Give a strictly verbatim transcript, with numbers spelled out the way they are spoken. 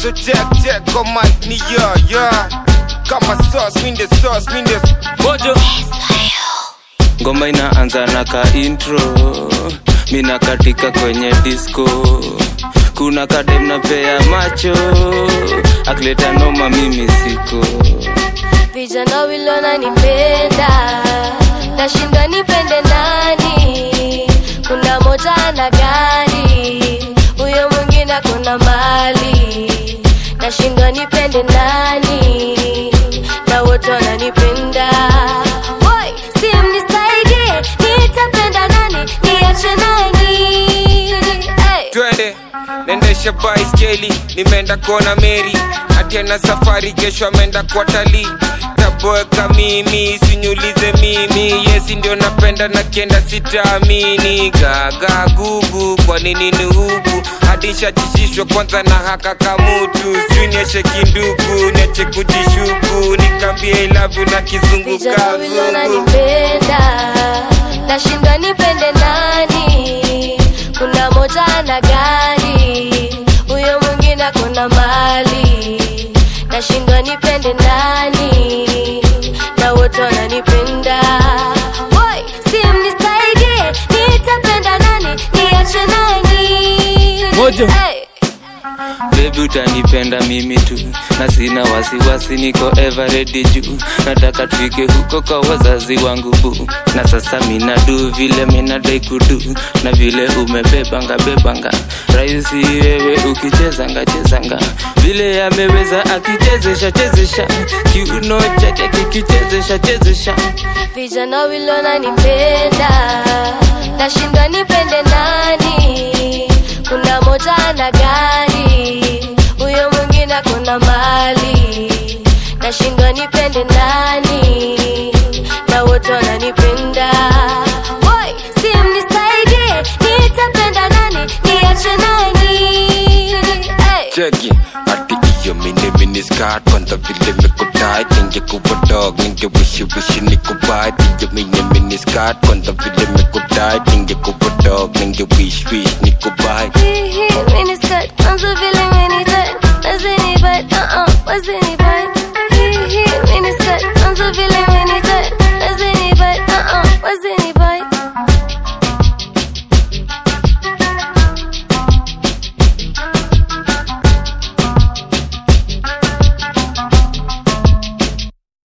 So check check on mic ni yeah yeah. Kama sauce mean the sauce mean the mojo. Ngoma inaanza na ka intro, mina katika kwenye disco. Kuna kadem na pea macho, akleta noma mimi siko. Vijana wilona nipenda, nashinda nipende nani. Kuna moja na gari, huyo mwingine kuna mali. Nashinda nipende nani, na wote wananipenda. Boy, si mnisaidie, nitapenda nani, niache nani? Hey. Twende, nendesha baiskeli, nimeenda kuona Mary. Atiana safari kesho ameenda kwa talii. Taboeka mimi, sinyulize mimi. Yesi ndio napenda na kienda sitaamini. Gaga gugu, kwa nini ni huku? Hadisha chishishwa kwanza na haka kamutu. Sijui nieshe kinduku, niache kujishuku. Nikambie I love you na kizungu kazungu. Vijana nipenda, nashinda nipende nani. Kuna moja na gari, huyo mwingine kuna mali. Nashinda nipende nani, na wote wananipenda. Boy, si mnisaidie, nitapenda nani, niache nani? Mojo. Hey. Baby utanipenda mimi tu, na sina wasiwasi, niko ever ready juu. Nataka tufike huko kwa wazazi wangu bu. Na sasa mina do vile mina dai kudu, na vile umebebanga bebanga. Raisi wewe ukichezanga chezanga, vile yameweza akichezesha chezesha. Kiuno chake kikichezesha chezesha. Vijana wilona nipenda, nashinda nipende nani. Kuna moja na gari, huyo mwingine kuna mali. Nashinda nipende nani, na wote wananipenda. Boy, si mnisaidie, nitapenda nani, niache nani? Hey. Cheki, ati iyo mini mini skirt. Kwanza vile meko tight, ninge kuwa dog, ninge wishi wishi niko bite. Iyo mini mini skirt, kwanza vile meko tight, ninge kuwa dog, ninge wish wish niko bite. Mini skirt, kwanza vile mini tight, nazini bite, uh uh, wazini